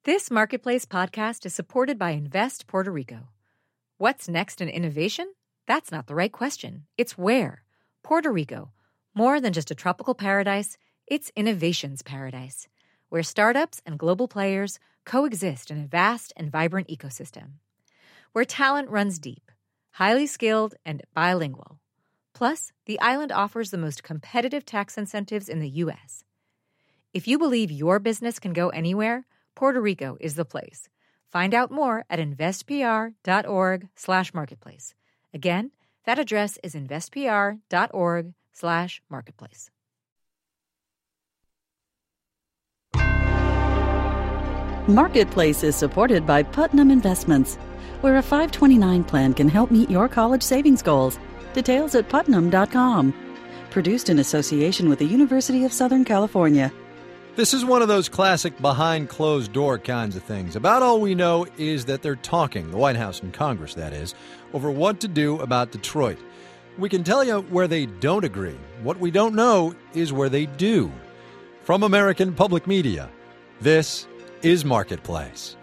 This Marketplace podcast is supported by Invest Puerto Rico. What's next in innovation? That's not the right question. It's where. Puerto Rico. More than just a tropical paradise, it's innovation's paradise, where startups and global players coexist in a vast and vibrant ecosystem. Where talent runs deep, highly skilled, and bilingual. Plus, the island offers the most competitive tax incentives in the U.S. If you believe your business can go anywhere, Puerto Rico is the place. Find out more at investpr.org/marketplace. Again, that address is investpr.org/marketplace. Marketplace is supported by Putnam Investments, where a 529 plan can help meet your college savings goals. Details at putnam.com. Produced in association with the University of Southern California. This is one of those classic behind-closed-door kinds of things. About all we know is that they're talking, the White House and Congress, that is, over what to do about Detroit. We can tell you where they don't agree. What we don't know is where they do. From American Public Media, this is Marketplace.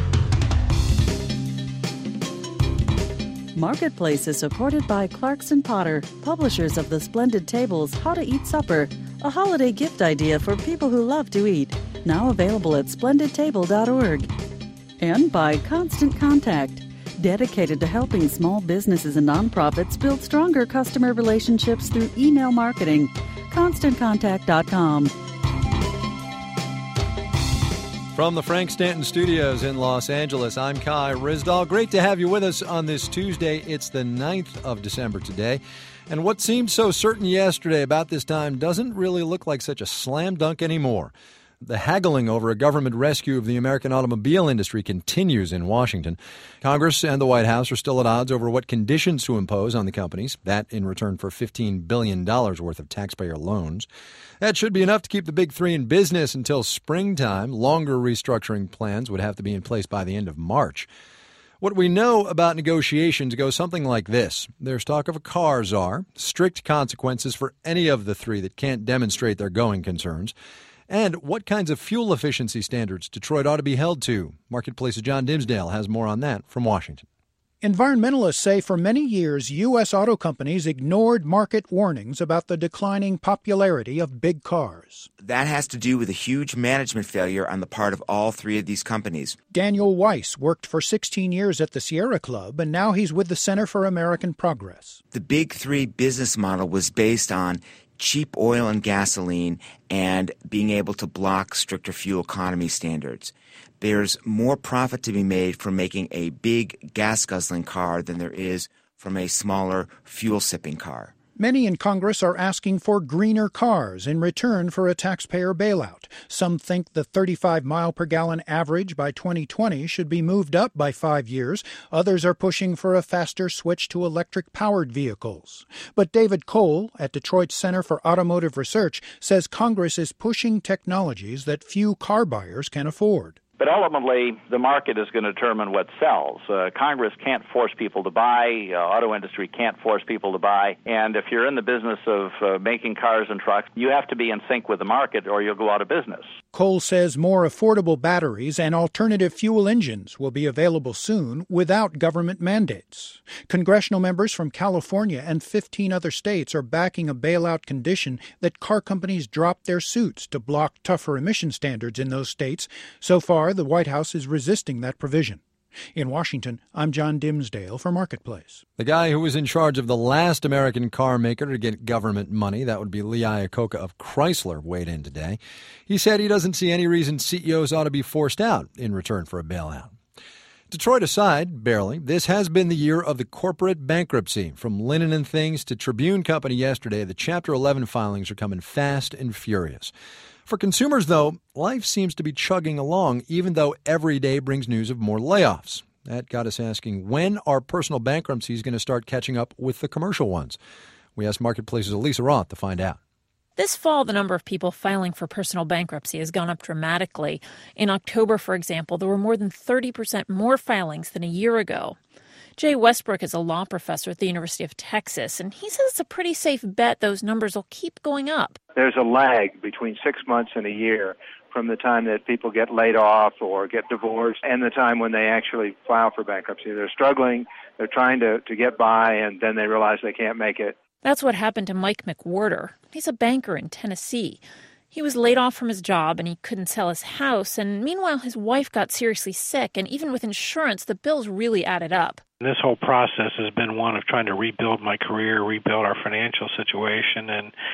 Marketplace is supported by Clarkson Potter, publishers of the splendid tables How to Eat Supper, a holiday gift idea for people who love to eat, now available at splendidtable.org. And by Constant Contact, dedicated to helping small businesses and nonprofits build stronger customer relationships through email marketing. ConstantContact.com. From the Frank Stanton Studios in Los Angeles, I'm Kai Ryssdal. Great to have you with us on this Tuesday. It's the 9th of December today. And what seemed so certain yesterday about this time doesn't really look like such a slam dunk anymore. The haggling over a government rescue of the American automobile industry continues in Washington. Congress and the White House are still at odds over what conditions to impose on the companies, that in return for $15 billion worth of taxpayer loans. That should be enough to keep the big three in business until springtime. Longer restructuring plans would have to be in place by the end of March. What we know about negotiations goes something like this. There's talk of a car czar, strict consequences for any of the three that can't demonstrate their going concerns, and what kinds of fuel efficiency standards Detroit ought to be held to. Marketplace's John Dimsdale has more on that from Washington. Environmentalists say for many years, U.S. auto companies ignored market warnings about the declining popularity of big cars. That has to do with a huge management failure on the part of all three of these companies. Daniel Weiss worked for 16 years at the Sierra Club, and now he's with the Center for American Progress. The big three business model was based on cheap oil and gasoline and being able to block stricter fuel economy standards. There's more profit to be made from making a big gas-guzzling car than there is from a smaller fuel-sipping car. Many in Congress are asking for greener cars in return for a taxpayer bailout. Some think the 35-mile-per-gallon average by 2020 should be moved up by 5 years. Others are pushing for a faster switch to electric-powered vehicles. But David Cole at Detroit's Center for Automotive Research says Congress is pushing technologies that few car buyers can afford. But ultimately, the market is going to determine what sells. Congress can't force people to buy. Auto industry can't force people to buy. And if you're in the business of making cars and trucks, you have to be in sync with the market or you'll go out of business. Cole says more affordable batteries and alternative fuel engines will be available soon without government mandates. Congressional members from California and 15 other states are backing a bailout condition that car companies drop their suits to block tougher emission standards in those states. So far, the White House is resisting that provision. In Washington, I'm John Dimsdale for Marketplace. The guy who was in charge of the last American car maker to get government money, that would be Lee Iacocca of Chrysler, weighed in today. He said he doesn't see any reason CEOs ought to be forced out in return for a bailout. Detroit aside, barely, this has been the year of the corporate bankruptcy. From Linen & Things to Tribune Company yesterday, the Chapter 11 filings are coming fast and furious. For consumers, though, life seems to be chugging along, even though every day brings news of more layoffs. That got us asking, when are personal bankruptcies going to start catching up with the commercial ones? We asked Marketplace's Elisa Roth to find out. This fall, the number of people filing for personal bankruptcy has gone up dramatically. In October, for example, there were more than 30% more filings than a year ago. Jay Westbrook is a law professor at the University of Texas, and he says it's a pretty safe bet those numbers will keep going up. There's a lag between 6 months and a year from the time that people get laid off or get divorced and the time when they actually file for bankruptcy. They're struggling, they're trying to get by, and then they realize they can't make it. That's what happened to Mike McWhorter. He's a banker in Tennessee. He was laid off from his job and he couldn't sell his house. And meanwhile, his wife got seriously sick. And even with insurance, the bills really added up. This whole process has been one of trying to rebuild my career, rebuild our financial situation.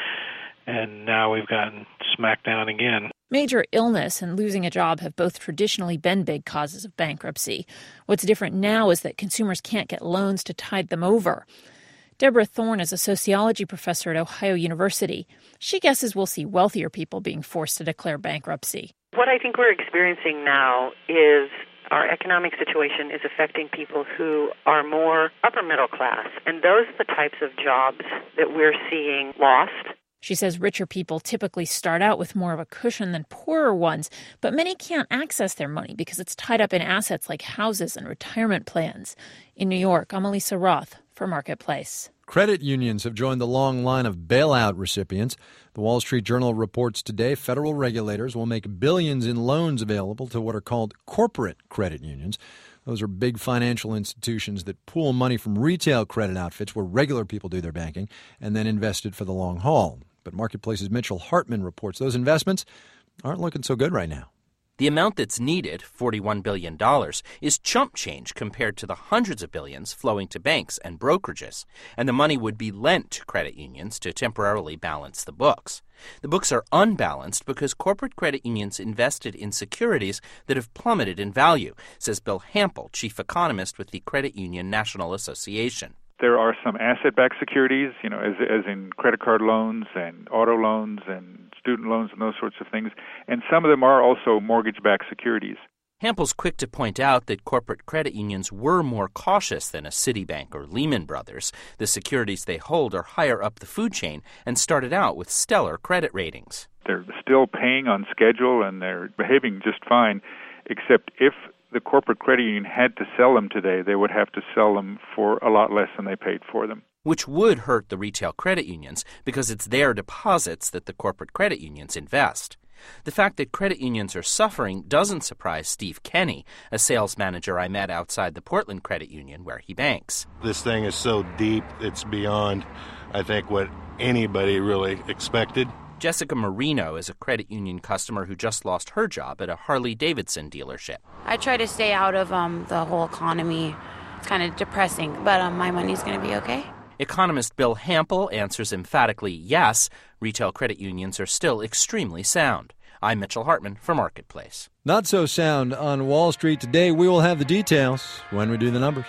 And now we've gotten smacked down again. Major illness and losing a job have both traditionally been big causes of bankruptcy. What's different now is that consumers can't get loans to tide them over. Deborah Thorne is a sociology professor at Ohio University. She guesses we'll see wealthier people being forced to declare bankruptcy. What I think we're experiencing now is our economic situation is affecting people who are more upper middle class, and those are the types of jobs that we're seeing lost. She says richer people typically start out with more of a cushion than poorer ones, but many can't access their money because it's tied up in assets like houses and retirement plans. In New York, I'm Elisa Roth for Marketplace. Credit unions have joined the long line of bailout recipients. The Wall Street Journal reports today federal regulators will make billions in loans available to what are called corporate credit unions. Those are big financial institutions that pool money from retail credit outfits where regular people do their banking and then invest it for the long haul. But Marketplace's Mitchell Hartman reports those investments aren't looking so good right now. The amount that's needed, $41 billion, is chump change compared to the hundreds of billions flowing to banks and brokerages. And the money would be lent to credit unions to temporarily balance the books. The books are unbalanced because corporate credit unions invested in securities that have plummeted in value, says Bill Hampel, chief economist with the Credit Union National Association. There are some asset-backed securities, as in credit card loans and auto loans and student loans and those sorts of things. And some of them are also mortgage-backed securities. Hampel's quick to point out that corporate credit unions were more cautious than a Citibank or Lehman Brothers. The securities they hold are higher up the food chain and started out with stellar credit ratings. They're still paying on schedule and they're behaving just fine, except if the corporate credit union had to sell them today, they would have to sell them for a lot less than they paid for them. Which would hurt the retail credit unions because it's their deposits that the corporate credit unions invest. The fact that credit unions are suffering doesn't surprise Steve Kenny, a sales manager I met outside the Portland Credit Union where he banks. This thing is so deep, it's beyond, I think, what anybody really expected. Jessica Marino is a credit union customer who just lost her job at a Harley-Davidson dealership. I try to stay out of the whole economy. It's kind of depressing, but my money's going to be okay. Economist Bill Hampel answers emphatically yes, retail credit unions are still extremely sound. I'm Mitchell Hartman for Marketplace. Not so sound on Wall Street today. We will have the details when we do the numbers.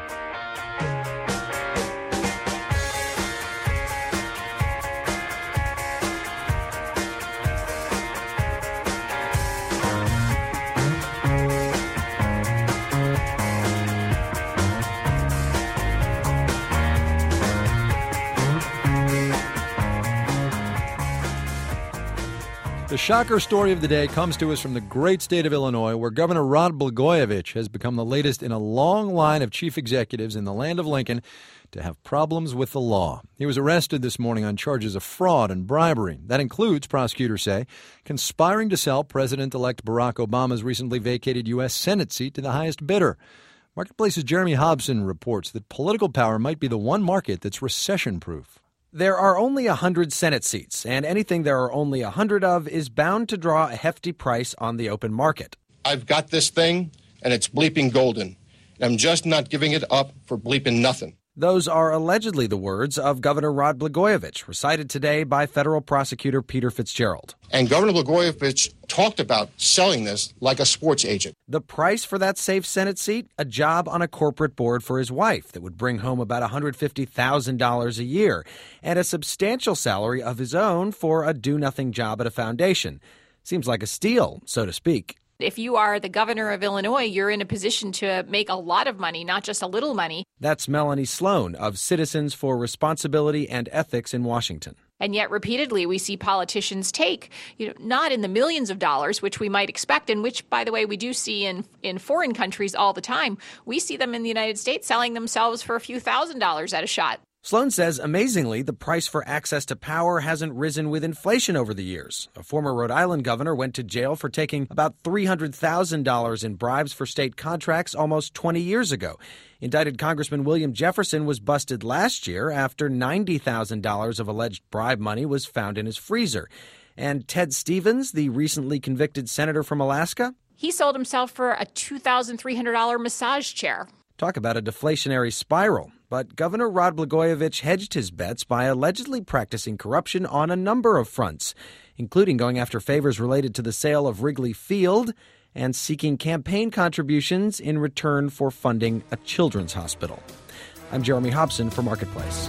The shocker story of the day comes to us from the great state of Illinois, where Governor Rod Blagojevich has become the latest in a long line of chief executives in the land of Lincoln to have problems with the law. He was arrested this morning on charges of fraud and bribery. That includes, prosecutors say, conspiring to sell President-elect Barack Obama's recently vacated U.S. Senate seat to the highest bidder. Marketplace's Jeremy Hobson reports that political power might be the one market that's recession-proof. There are only 100 Senate seats, and anything there are only 100 of is bound to draw a hefty price on the open market. I've got this thing, and it's bleeping golden. I'm just not giving it up for bleeping nothing. Those are allegedly the words of Governor Rod Blagojevich, recited today by federal prosecutor Peter Fitzgerald. And Governor Blagojevich talked about selling this like a sports agent. The price for that safe Senate seat? A job on a corporate board for his wife that would bring home about $150,000 a year, and a substantial salary of his own for a do-nothing job at a foundation. Seems like a steal, so to speak. If you are the governor of Illinois, you're in a position to make a lot of money, not just a little money. That's Melanie Sloan of Citizens for Responsibility and Ethics in Washington. And yet repeatedly we see politicians take, not in the millions of dollars, which we might expect, and which, by the way, we do see in foreign countries all the time. We see them in the United States selling themselves for a few $1,000s at a shot. Sloan says, amazingly, the price for access to power hasn't risen with inflation over the years. A former Rhode Island governor went to jail for taking about $300,000 in bribes for state contracts almost 20 years ago. Indicted Congressman William Jefferson was busted last year after $90,000 of alleged bribe money was found in his freezer. And Ted Stevens, the recently convicted senator from Alaska? He sold himself for a $2,300 massage chair. Talk about a deflationary spiral. But Governor Rod Blagojevich hedged his bets by allegedly practicing corruption on a number of fronts, including going after favors related to the sale of Wrigley Field and seeking campaign contributions in return for funding a children's hospital. I'm Jeremy Hobson for Marketplace.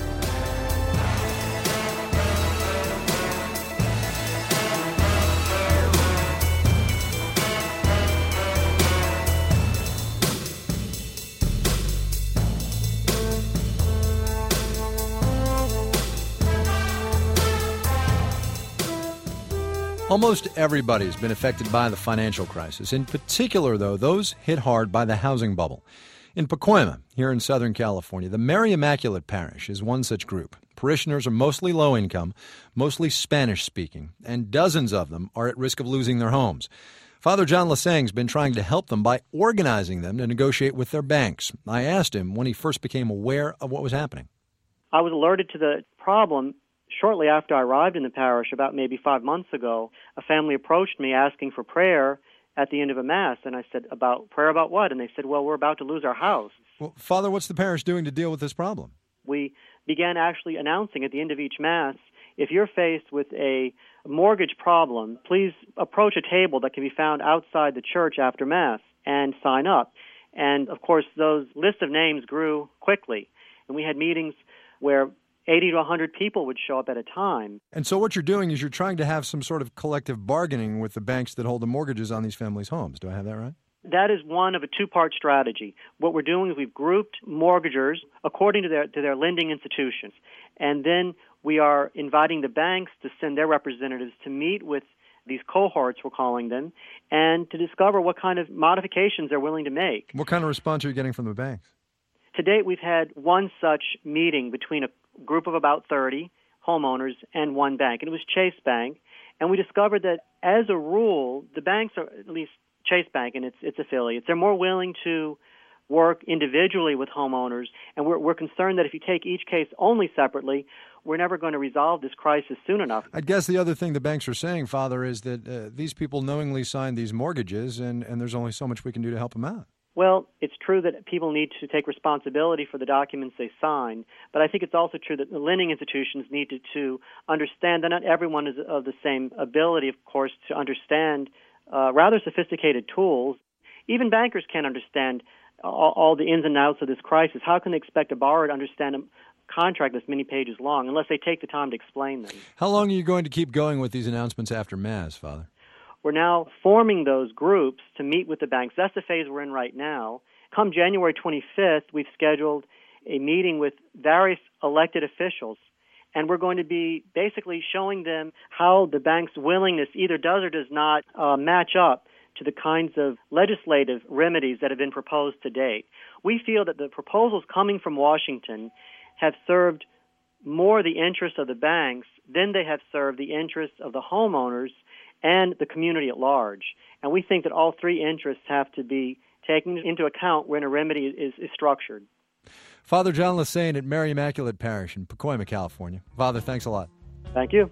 Almost everybody's been affected by the financial crisis. In particular, though, those hit hard by the housing bubble. In Pacoima, here in Southern California, the Mary Immaculate Parish is one such group. Parishioners are mostly low-income, mostly Spanish-speaking, and dozens of them are at risk of losing their homes. Father John Lasang's been trying to help them by organizing them to negotiate with their banks. I asked him when he first became aware of what was happening. I was alerted to the problem shortly after I arrived in the parish, about maybe 5 months ago. A family approached me asking for prayer at the end of a Mass, and I said, prayer about what? And they said, well, we're about to lose our house. Well, Father, what's the parish doing to deal with this problem? We began actually announcing at the end of each Mass, if you're faced with a mortgage problem, please approach a table that can be found outside the church after Mass and sign up. And, of course, those lists of names grew quickly, and we had meetings where 80 to 100 people would show up at a time. And so what you're doing is you're trying to have some sort of collective bargaining with the banks that hold the mortgages on these families' homes. Do I have that right? That is one of a two-part strategy. What we're doing is we've grouped mortgagors according to their lending institutions. And then we are inviting the banks to send their representatives to meet with these cohorts, we're calling them, and to discover what kind of modifications they're willing to make. What kind of response are you getting from the banks? To date, we've had one such meeting between a group of about 30 homeowners and one bank, and it was Chase Bank. And we discovered that, as a rule, the banks, are at least Chase Bank and its affiliates, they're more willing to work individually with homeowners, and we're concerned that if you take each case only separately, we're never going to resolve this crisis soon enough. I guess the other thing the banks are saying, Father, is that these people knowingly signed these mortgages, and there's only so much we can do to help them out. Well, it's true that people need to take responsibility for the documents they sign, but I think it's also true that the lending institutions need to understand that not everyone is of the same ability, of course, to understand rather sophisticated tools. Even bankers can't understand all the ins and outs of this crisis. How can they expect a borrower to understand a contract that's many pages long unless they take the time to explain them? How long are you going to keep going with these announcements after Mass, Father? We're now forming those groups to meet with the banks. That's the phase we're in right now. Come January 25th, we've scheduled a meeting with various elected officials, and we're going to be basically showing them how the bank's willingness either does or does not match up to the kinds of legislative remedies that have been proposed to date. We feel that the proposals coming from Washington have served more the interests of the banks than they have served the interests of the homeowners and the community at large. And we think that all three interests have to be taken into account when a remedy is structured. Father John Lasang at Mary Immaculate Parish in Pacoima, California. Father, thanks a lot. Thank you.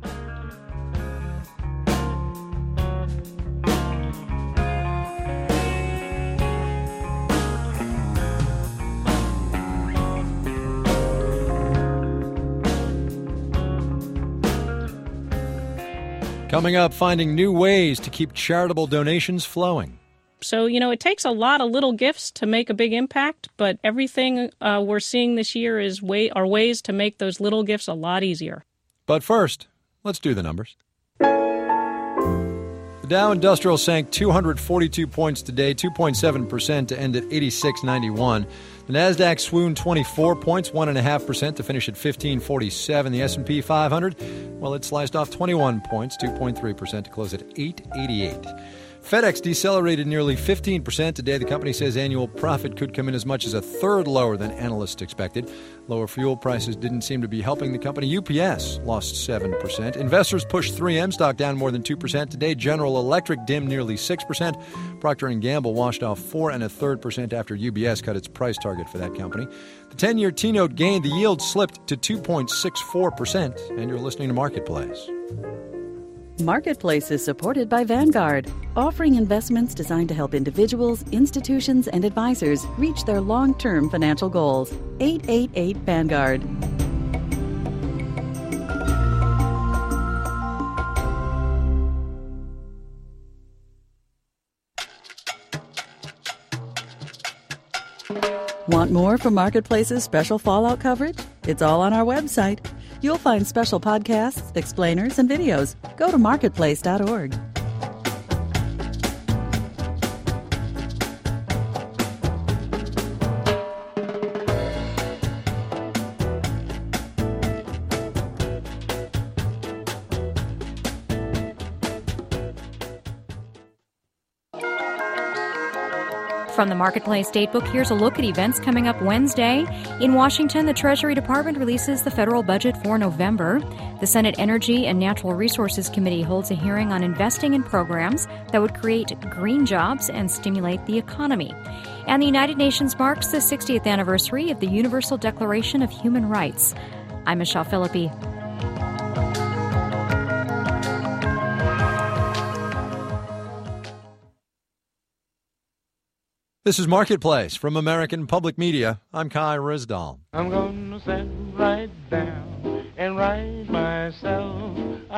Coming up, finding new ways to keep charitable donations flowing. So, it takes a lot of little gifts to make a big impact, but everything we're seeing this year are ways to make those little gifts a lot easier. But first, let's do the numbers. The Dow Industrial sank 242 points today, 2.7% to end at 86.91. The Nasdaq swooned 24 points, 1.5% to finish at 1547. The S&P 500, well, it sliced off 21 points, 2.3% to close at 888. FedEx decelerated nearly 15% today. The company says annual profit could come in as much as a third lower than analysts expected. Lower fuel prices didn't seem to be helping the company. UPS lost 7%. Investors pushed 3M stock down more than 2% today. General Electric dimmed nearly 6%. Procter & Gamble washed off 4.33% after UBS cut its price target for that company. The 10-year T-note gained. The yield slipped to 2.64%. And you're listening to Marketplace. Marketplace is supported by Vanguard, offering investments designed to help individuals, institutions, and advisors reach their long-term financial goals. 888 Vanguard. Want more from Marketplace's special fallout coverage? It's all on our website. You'll find special podcasts, explainers, and videos. Go to marketplace.org. From the Marketplace Datebook, here's a look at events coming up Wednesday. In Washington, the Treasury Department releases the federal budget for November. The Senate Energy and Natural Resources Committee holds a hearing on investing in programs that would create green jobs and stimulate the economy. And the United Nations marks the 60th anniversary of the Universal Declaration of Human Rights. I'm Michelle Philippi. This is Marketplace from American Public Media. I'm Kai Risdahl. I'm going to sit right down and write myself a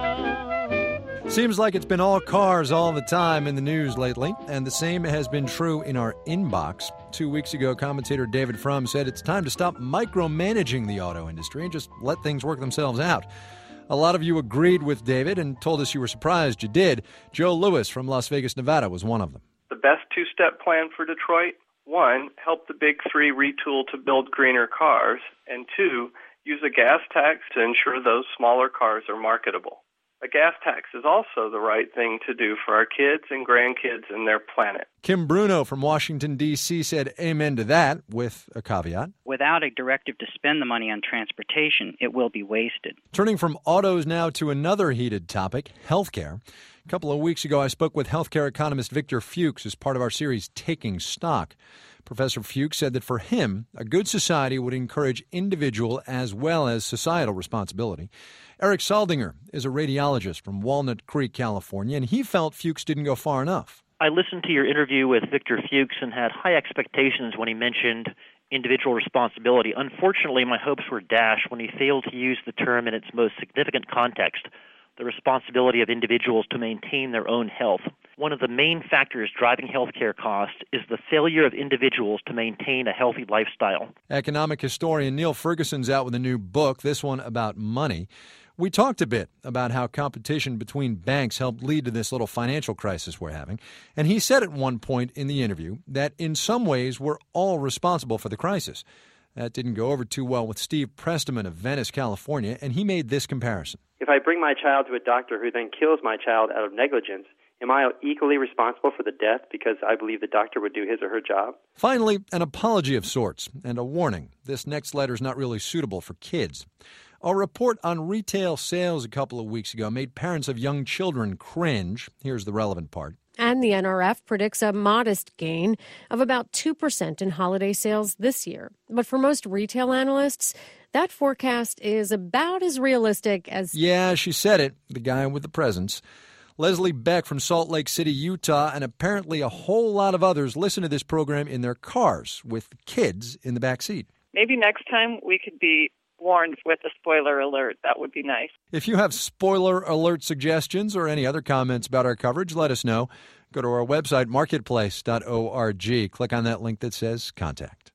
letter. Seems like it's been all cars all the time in the news lately, and the same has been true in our inbox. 2 weeks ago, commentator David Frum said it's time to stop micromanaging the auto industry and just let things work themselves out. A lot of you agreed with David and told us you were surprised you did. Joe Lewis from Las Vegas, Nevada was one of them. The best two-step plan for Detroit: 1, help the big three retool to build greener cars, and 2, use a gas tax to ensure those smaller cars are marketable. A gas tax is also the right thing to do for our kids and grandkids and their planet. Kim Bruno from Washington, D.C. said amen to that, with a caveat. Without a directive to spend the money on transportation, it will be wasted. Turning from autos now to another heated topic, healthcare. A couple of weeks ago, I spoke with healthcare economist Victor Fuchs as part of our series Taking Stock. Professor Fuchs said that for him, a good society would encourage individual as well as societal responsibility. Eric Saldinger is a radiologist from Walnut Creek, California, and he felt Fuchs didn't go far enough. I listened to your interview with Victor Fuchs and had high expectations when he mentioned individual responsibility. Unfortunately, my hopes were dashed when he failed to use the term in its most significant context: the responsibility of individuals to maintain their own health. One of the main factors driving healthcare costs is the failure of individuals to maintain a healthy lifestyle. Economic historian Neil Ferguson's out with a new book, this one about money. We talked a bit about how competition between banks helped lead to this little financial crisis we're having. And he said at one point in the interview that in some ways we're all responsible for the crisis. That didn't go over too well with Steve Presteman of Venice, California, and he made this comparison. If I bring my child to a doctor who then kills my child out of negligence, am I equally responsible for the death because I believe the doctor would do his or her job? Finally, an apology of sorts and a warning. This next letter is not really suitable for kids. A report on retail sales a couple of weeks ago made parents of young children cringe. Here's the relevant part. And the NRF predicts a modest gain of about 2% in holiday sales this year. But for most retail analysts, that forecast is about as realistic as... Yeah, she said it, the guy with the presents. Leslie Beck from Salt Lake City, Utah, and apparently a whole lot of others listen to this program in their cars with kids in the back seat. Maybe next time we could be warned with a spoiler alert. That would be nice. If you have spoiler alert suggestions or any other comments about our coverage, let us know. Go to our website, marketplace.org. Click on that link that says Contact.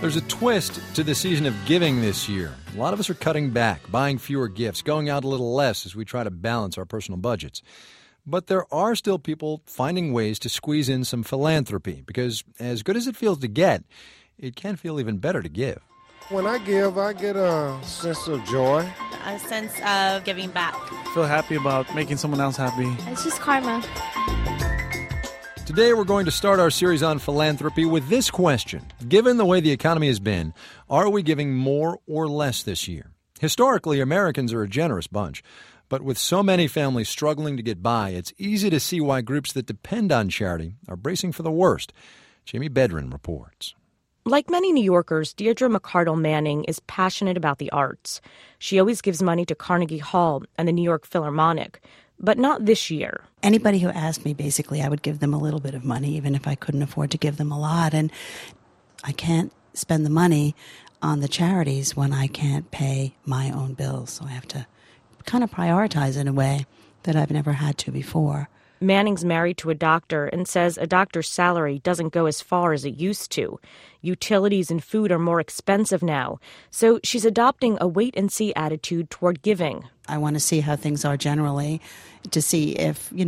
There's a twist to the season of giving this year. A lot of us are cutting back, buying fewer gifts, going out a little less as we try to balance our personal budgets. But there are still people finding ways to squeeze in some philanthropy because as good as it feels to get, it can feel even better to give. When I give, I get a sense of joy. A sense of giving back. I feel happy about making someone else happy. It's just karma. Today we're going to start our series on philanthropy with this question. Given the way the economy has been, are we giving more or less this year? Historically, Americans are a generous bunch. But with so many families struggling to get by, it's easy to see why groups that depend on charity are bracing for the worst. Jamie Bedrin reports. Like many New Yorkers, Deirdre McCardle Manning is passionate about the arts. She always gives money to Carnegie Hall and the New York Philharmonic, but not this year. Anybody who asked me, basically, I would give them a little bit of money, even if I couldn't afford to give them a lot. And I can't spend the money on the charities when I can't pay my own bills. So I have to kind of prioritize in a way that I've never had to before. Manning's married to a doctor and says a doctor's salary doesn't go as far as it used to. Utilities and food are more expensive now, so she's adopting a wait-and-see attitude toward giving. I want to see how things are generally, to see if, the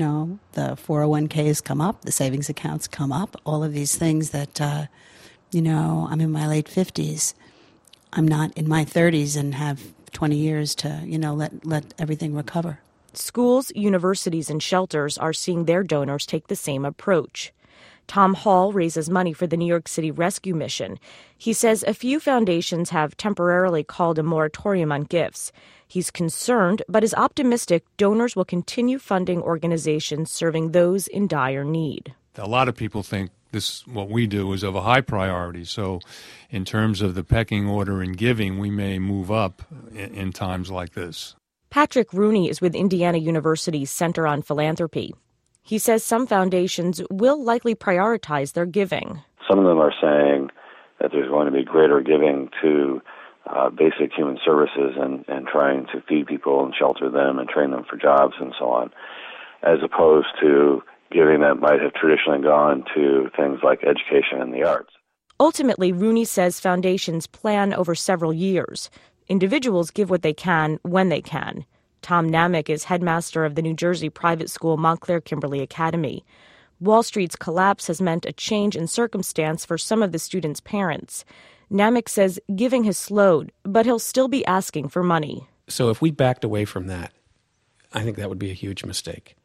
401ks come up, the savings accounts come up, all of these things that, I'm in my late 50s. I'm not in my 30s and have 20 years to, let everything recover. Schools, universities, and shelters are seeing their donors take the same approach. Tom Hall raises money for the New York City Rescue Mission. He says a few foundations have temporarily called a moratorium on gifts. He's concerned, but is optimistic donors will continue funding organizations serving those in dire need. A lot of people think what we do is of a high priority. So in terms of the pecking order in giving, we may move up in times like this. Patrick Rooney is with Indiana University's Center on Philanthropy. He says some foundations will likely prioritize their giving. Some of them are saying that there's going to be greater giving to basic human services and trying to feed people and shelter them and train them for jobs and so on, as opposed to giving that might have traditionally gone to things like education and the arts. Ultimately, Rooney says foundations plan over several years. Individuals give what they can when they can. Tom Namick is headmaster of the New Jersey private school Montclair Kimberly Academy. Wall Street's collapse has meant a change in circumstance for some of the students' parents. Namick says giving has slowed, but he'll still be asking for money. So if we backed away from that, I think that would be a huge mistake.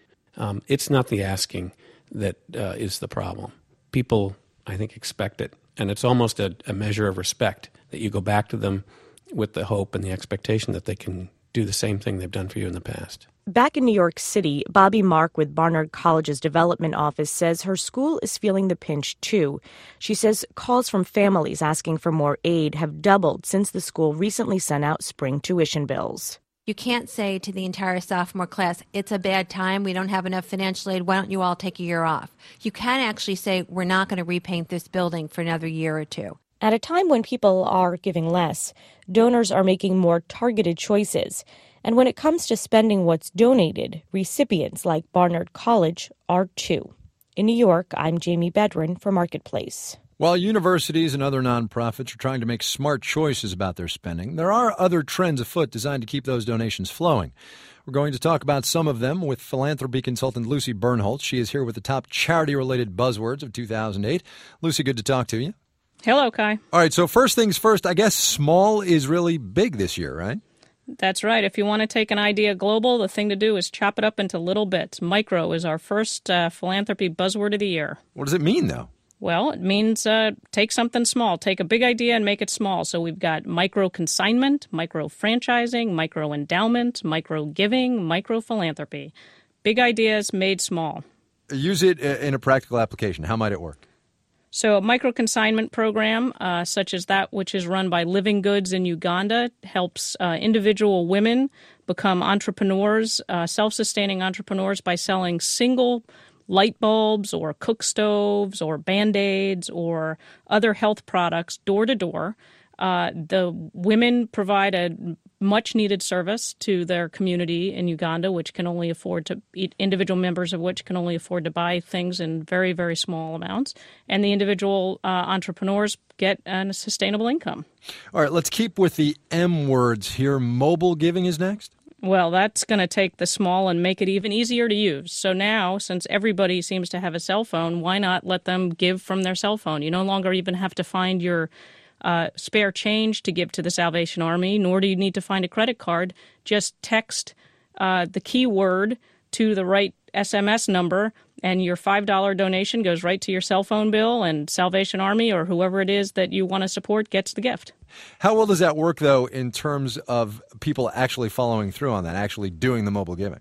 It's not the asking that is the problem. People, I think, expect it. And it's almost a measure of respect that you go back to them with the hope and the expectation that they can do the same thing they've done for you in the past. Back in New York City, Bobby Mark with Barnard College's development office says her school is feeling the pinch, too. She says calls from families asking for more aid have doubled since the school recently sent out spring tuition bills. You can't say to the entire sophomore class, it's a bad time, we don't have enough financial aid, why don't you all take a year off? You can actually say, we're not going to repaint this building for another year or two. At a time when people are giving less, donors are making more targeted choices. And when it comes to spending what's donated, recipients like Barnard College are too. In New York, I'm Jamie Bedrin for Marketplace. While universities and other nonprofits are trying to make smart choices about their spending, there are other trends afoot designed to keep those donations flowing. We're going to talk about some of them with philanthropy consultant Lucy Bernholtz. She is here with the top charity-related buzzwords of 2008. Lucy, good to talk to you. Hello, Kai. All right, so first things first, I guess small is really big this year, right? That's right. If you want to take an idea global, the thing to do is chop it up into little bits. Micro is our first philanthropy buzzword of the year. What does it mean, though? Well, it means take something small. Take a big idea and make it small. So we've got micro consignment, micro franchising, micro endowment, micro giving, micro philanthropy. Big ideas made small. Use it in a practical application. How might it work? So a micro-consignment program, such as that which is run by Living Goods in Uganda, helps individual women become entrepreneurs, self-sustaining entrepreneurs by selling single light bulbs or cook stoves or Band-Aids or other health products door to door. The women provide a much-needed service to their community in Uganda, which can only afford to eat, individual members of which can only afford to buy things in very, very small amounts. And the individual entrepreneurs get a sustainable income. All right, let's keep with the M words here. Mobile giving is next? Well, that's going to take the small and make it even easier to use. So now, since everybody seems to have a cell phone, why not let them give from their cell phone? You no longer even have to find your spare change to give to the Salvation Army, nor do you need to find a credit card. Just text the keyword to the right SMS number, and your $5 donation goes right to your cell phone bill, and Salvation Army or whoever it is that you want to support gets the gift. How well does that work, though, in terms of people actually following through on that, actually doing the mobile giving?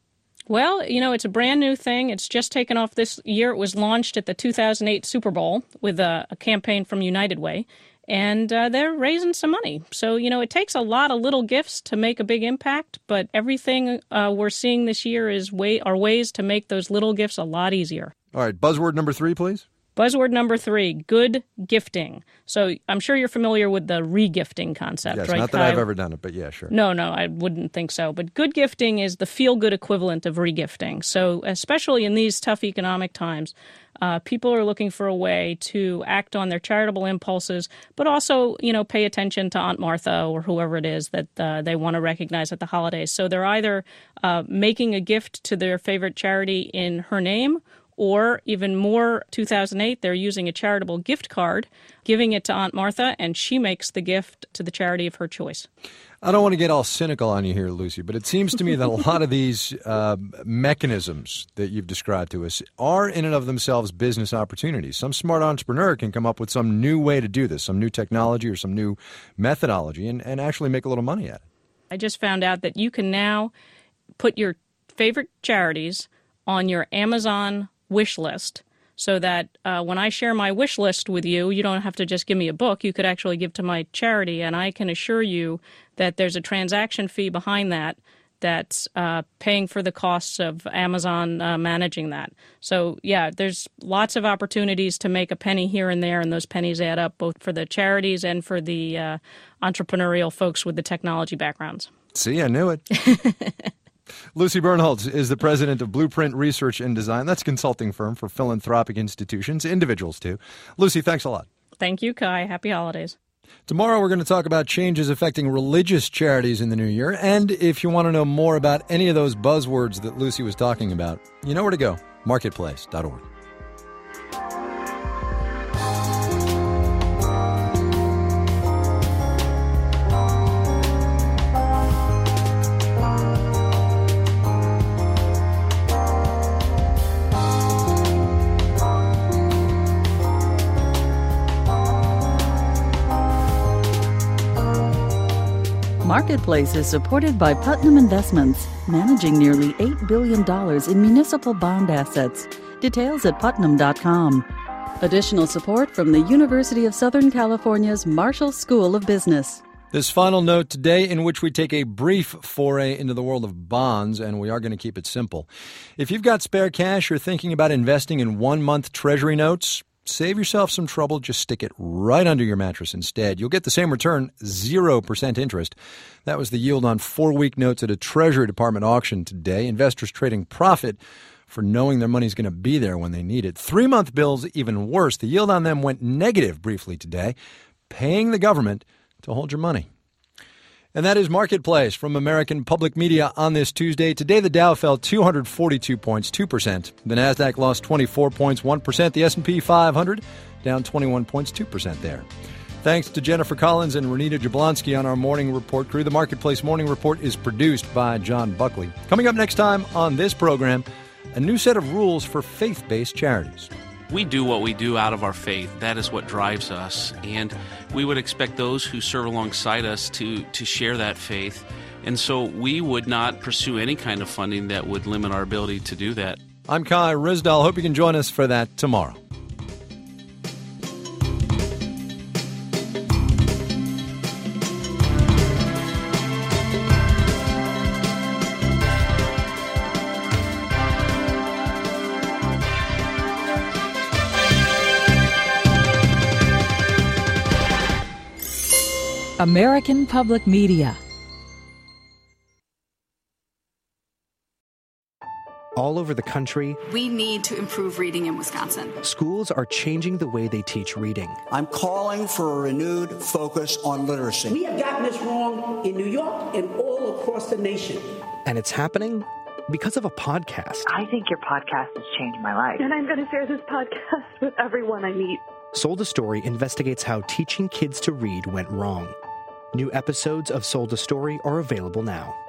Well, it's a brand new thing. It's just taken off this year. It was launched at the 2008 Super Bowl with a campaign from United Way. And they're raising some money. So, it takes a lot of little gifts to make a big impact, but everything we're seeing this year are ways to make those little gifts a lot easier. All right, buzzword number 3, please. Buzzword number 3, good gifting. So I'm sure you're familiar with the re-gifting concept, yes, right? Not that I've ever done it, but yeah, sure. No, I wouldn't think so. But good gifting is the feel-good equivalent of re-gifting. So especially in these tough economic times, people are looking for a way to act on their charitable impulses, but also, pay attention to Aunt Martha or whoever it is that they want to recognize at the holidays. So they're either making a gift to their favorite charity in her name, or even more, 2008, they're using a charitable gift card, giving it to Aunt Martha, and she makes the gift to the charity of her choice. I don't want to get all cynical on you here, Lucy, but it seems to me that a lot of these mechanisms that you've described to us are in and of themselves business opportunities. Some smart entrepreneur can come up with some new way to do this, some new technology or some new methodology, and actually make a little money at it. I just found out that you can now put your favorite charities on your Amazon wish list, so that when I share my wish list with you, you don't have to just give me a book. You could actually give to my charity, and I can assure you that there's a transaction fee behind that's paying for the costs of Amazon managing that. So, yeah, there's lots of opportunities to make a penny here and there, and those pennies add up both for the charities and for the entrepreneurial folks with the technology backgrounds. See, I knew it. Lucy Bernholtz is the president of Blueprint Research and Design. That's a consulting firm for philanthropic institutions, individuals too. Lucy, thanks a lot. Thank you, Kai. Happy holidays. Tomorrow we're going to talk about changes affecting religious charities in the new year. And if you want to know more about any of those buzzwords that Lucy was talking about, you know where to go, marketplace.org. Marketplace is supported by Putnam Investments, managing nearly $8 billion in municipal bond assets. Details at putnam.com. Additional support from the University of Southern California's Marshall School of Business. This final note today, in which we take a brief foray into the world of bonds, and we are going to keep it simple. If you've got spare cash you're thinking about investing in 1-month Treasury notes, save yourself some trouble. Just stick it right under your mattress instead. You'll get the same return, 0% interest. That was the yield on 4-week notes at a Treasury Department auction today. Investors trading profit for knowing their money's going to be there when they need it. 3-month bills, even worse. The yield on them went negative briefly today, paying the government to hold your money. And that is Marketplace from American Public Media on this Tuesday. Today, the Dow fell 242 points, 2%. The Nasdaq lost 24 points, 1%. The S&P 500 down 21 points, 2% there. Thanks to Jennifer Collins and Renita Jablonski on our Morning Report crew. The Marketplace Morning Report is produced by John Buckley. Coming up next time on this program, a new set of rules for faith-based charities. We do what we do out of our faith. That is what drives us. And we would expect those who serve alongside us to share that faith. And so we would not pursue any kind of funding that would limit our ability to do that. I'm Kai Ryssdal. Hope you can join us for that tomorrow. American Public Media. All over the country, we need to improve reading in Wisconsin. Schools are changing the way they teach reading. I'm calling for a renewed focus on literacy. We have gotten this wrong in New York and all across the nation. And it's happening because of a podcast. I think your podcast has changed my life. And I'm going to share this podcast with everyone I meet. Sold a Story investigates how teaching kids to read went wrong. New episodes of Sold a Story are available now.